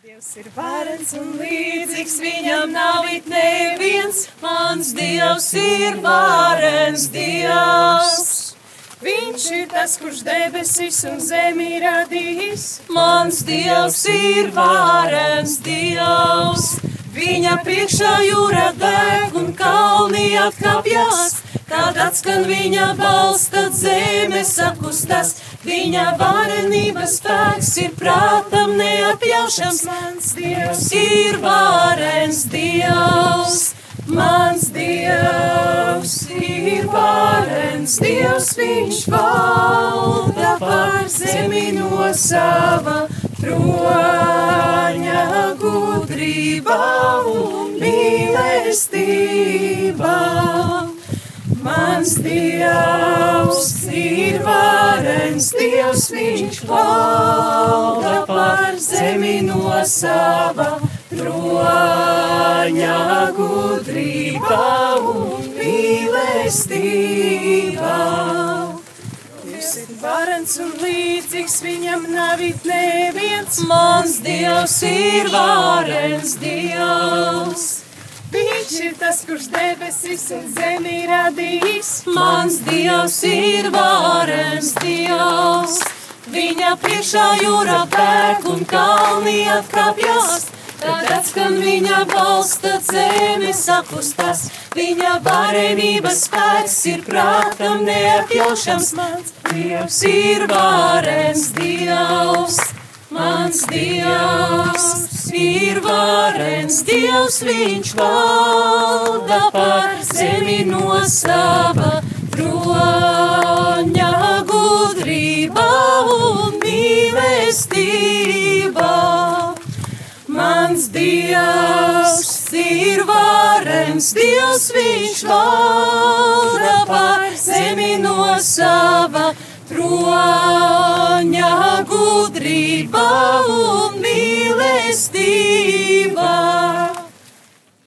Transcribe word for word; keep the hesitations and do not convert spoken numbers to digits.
Dievs ir varens un līdzīgs, viņam nav it neviens. Mans Dievs ir varens Dievs. Viņš ir tas, kurš debesis un zemi radījis. Mans Dievs ir varens Dievs. Viņa priekšā jūra deg un kalni atkāpjas. Kad atskan viņa balss, tad zeme sakustas. Viņa varenības spēks ir prātam neapjaušams. Mans Dievs ir varens Dievs. Mans Dievs ir varens Dievs. Viņš valda pār zemi no sava troņa gudrībā un mīlestībā. Mans Dievs ir varens Dievs, viņš valda pār zemi no sava troņa gudrībā un mīlestībā. Dievs ir varens un līdzīgs, viņam nav it neviens. Mans Dievs ir varens Dievs. Viņš ir tas, kurš debesis un zemi radījis. Mans Dievs ir varens Dievs. Viņa priekšā jūra pērk un kalni atkāpjas. Tad atskan viņa balss, tad zeme sakustas. Viņa varenības spēks ir prātam neapjaušams. Mans Dievs ir varens Dievs. Mans Dievs ir varens Dievs, viņš valda pār zemi no sava troņa gudrībā un mīlestībā. Mans Dievs ir varens Dievs, viņš valda pār zemi no sava troņa gudrībā